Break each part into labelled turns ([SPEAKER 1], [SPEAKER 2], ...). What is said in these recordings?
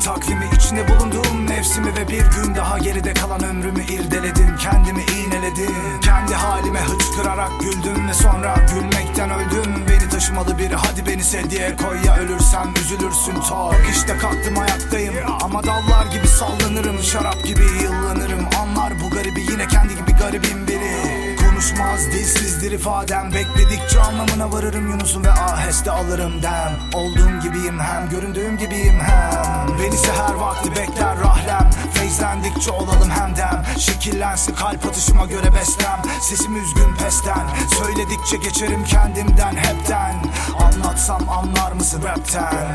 [SPEAKER 1] takvimi, içinde bulunduğum nefsimi ve bir gün daha geride kalan ömrümü irdeledim. Kendimi iğneledim, kendi halime hıçkırarak güldüm ve sonra gülmekten öldüm. Beni taşımalı biri hadi beni sevdiye koy, ya ölürsem üzülürsün toy. Bak işte kalktım ayaktayım ama dallar gibi sallanırım, şarap gibi yıllanırım. Anlar bu garibi, yine kendi gibi garibim biri. Konuşmaz dilsizdir ifadem, bekledikçe anlamına varırım Yunus'um ve aheste alırım dem. Olduğum gibiyim hem göründüğüm gibiyim hem. Beni seher vakti bekler rahlem, feyzlendikçe olalım hemdem. Şekillensin kalp atışıma göre beslem, sesim üzgün pesten. Söyledikçe geçerim kendimden hepten, anlatsam anlar mısın rapten?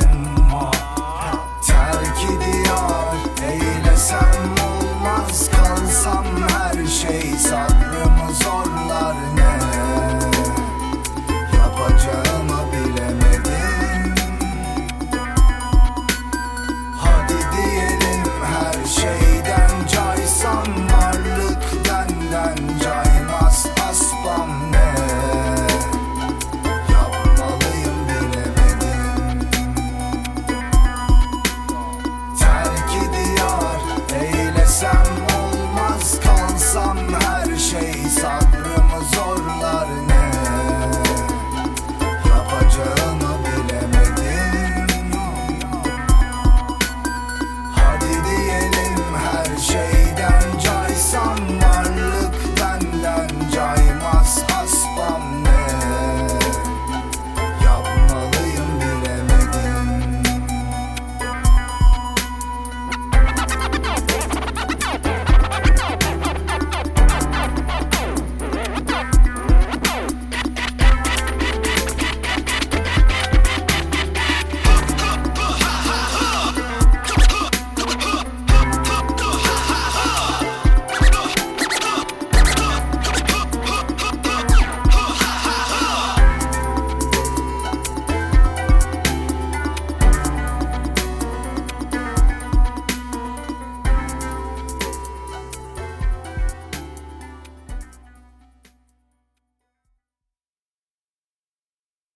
[SPEAKER 1] Terk ediyor eylesem olmaz, kalsam her şey sabrımı zor.